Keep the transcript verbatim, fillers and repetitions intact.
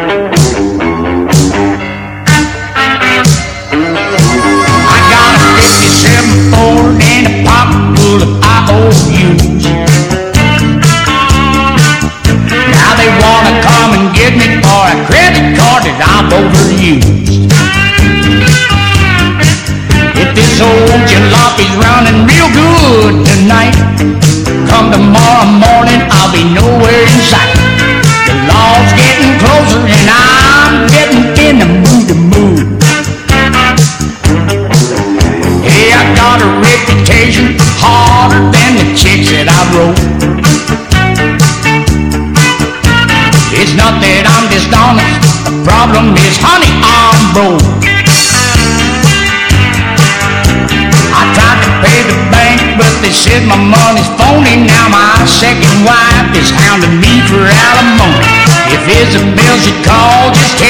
I got a fifty-seven Ford and a pocket full of I O Us. Now they wanna come and get me for a credit card that I've overused. If this old jalopy's running real good tonight, come tomorrow morning I'll be nowhere in sight. The law's getting closer and I'm getting in the mood to move. Hey, I got a reputation harder than the chicks that I wrote. It's not that I'm dishonest, the problem is, honey, I'm broke. I tried to pay the bank, but they said my money's phony. Now my second wife is hounding me for alimony. If Isabel should call, just